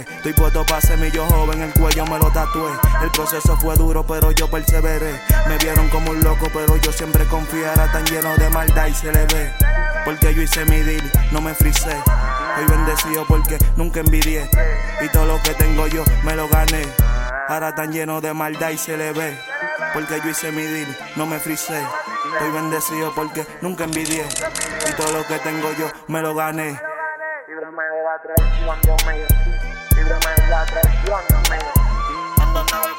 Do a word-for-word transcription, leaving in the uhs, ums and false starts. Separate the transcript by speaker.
Speaker 1: Estoy puesto pa' semillo joven, el cuello me lo tatué. El proceso fue duro, pero yo perseveré. Me vieron como un loco, pero yo siempre confié. Ahora tan lleno de maldad y se le ve. Porque yo hice mi deal, no me frisé. Estoy bendecido porque nunca envidié. Y todo lo que tengo yo me lo gané. Ahora tan lleno de maldad y se le ve. Porque yo hice mi deal, no me frisé. Estoy bendecido porque nunca envidié. Y todo lo que tengo yo me lo gané.
Speaker 2: Líbrame de la traición, Dios mío. Líbrame de la traición, Dios mío.